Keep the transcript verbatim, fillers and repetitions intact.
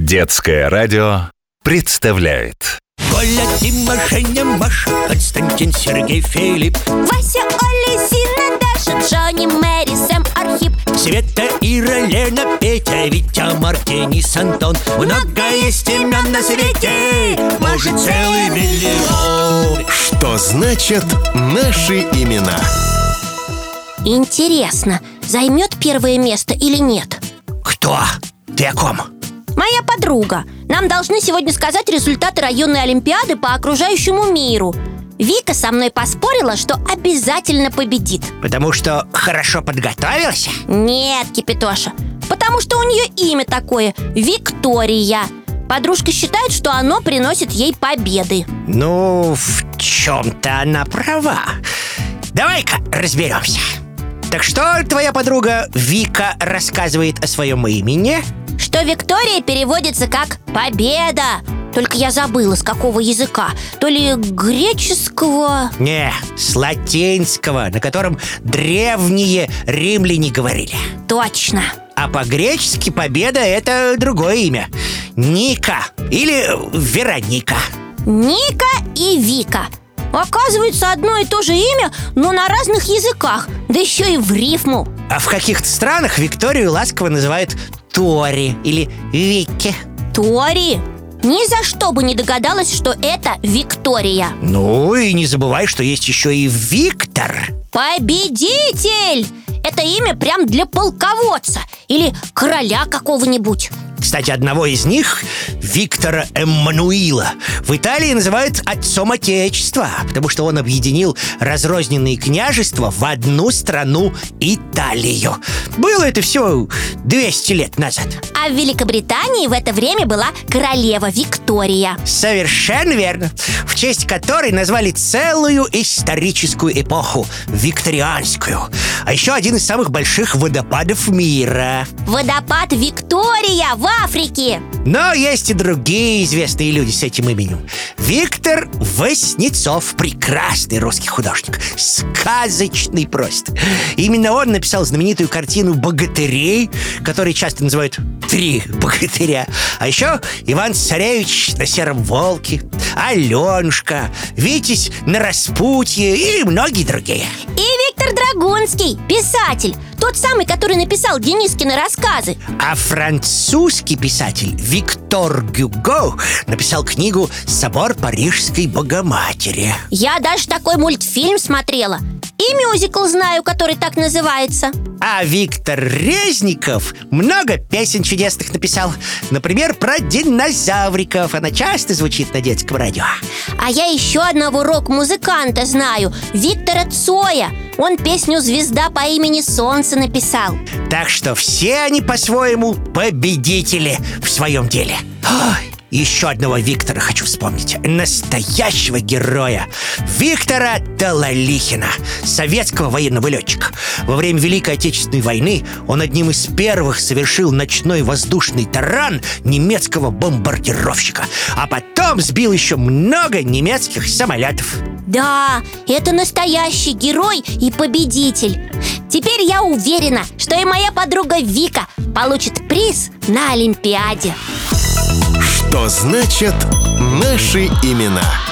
Детское радио представляет. Коля, Дима, Женя, Маша, Константин, Сергей, Филипп, Вася, Оля, Зина, Даша, Джонни, Мэри, Сэм, Архип, Света, Ира, Лена, Петя, Витя, Мартинис, Антон. Много есть имен на свете, может, целый миллион. Что значит наши имена? Интересно, займет первое место или нет? Кто? Ты о ком? Моя подруга. Нам должны сегодня сказать результаты районной олимпиады по окружающему миру. Вика со мной поспорила, что обязательно победит. Потому что хорошо подготовился? Нет, Кипятоша, потому что у нее имя такое – Виктория. Подружка считает, что оно приносит ей победы. Ну, в чем-то она права. Давай-ка разберемся. Так что твоя подруга Вика рассказывает о своем имени? Что Виктория переводится как «победа». Только я забыла, с какого языка. То ли греческого... Не, с латинского, на котором древние римляне говорили. Точно. А по-гречески победа — это другое имя. Ника или Вероника. Ника и Вика. Оказывается, одно и то же имя, но на разных языках, да еще и в рифму. А в каких-то странах Викторию ласково называют Тори или Вики. Тори? Ни за что бы не догадалась, что это Виктория. Ну и не забывай, что есть еще и Виктор. Победитель! Это имя прям для полководца или короля какого-нибудь. Кстати, одного из них, Виктора Эммануила, в Италии называют отцом Отечества, потому что он объединил разрозненные княжества в одну страну — Италию. Было это все двести лет назад. А в Великобритании в это время была королева Виктория. Совершенно верно. В честь которой назвали целую историческую эпоху — викторианскую. А еще один из самых больших водопадов мира. Водопад Виктория в Африке. Но есть и другие известные люди с этим именем. Виктор Васнецов, прекрасный русский художник. Сказочный просто. Именно он написал знаменитую картину «Богатырей», которую часто называют «Три богатыря». А еще Иван-Царевич на сером волке, Аленушка, Витязь на распутье и многие другие. И Виктор Драгунский, писатель. Тот самый, который написал Денискины рассказы. А французский писатель Виктор Гюго написал книгу «Собор Парижской Богоматери». Я даже такой мультфильм смотрела. И мюзикл знаю, который так называется. А Виктор Резников много песен чудесных написал. Например, про динозавриков. Она часто звучит на детском радио. А я еще одного рок-музыканта знаю, Виктора Цоя. Он песню «Звезда по имени Солнце» написал. Так что все они по-своему победители в своем деле. Ой, еще одного Виктора хочу вспомнить. Настоящего героя. Виктора Талалихина, советского военного летчика. Во время Великой Отечественной войны он одним из первых совершил ночной воздушный таран немецкого бомбардировщика. А потом сбил еще много немецких самолетов. Да, это настоящий герой и победитель. Теперь я уверена, что и моя подруга Вика получит приз на Олимпиаде. Что значит наши имена?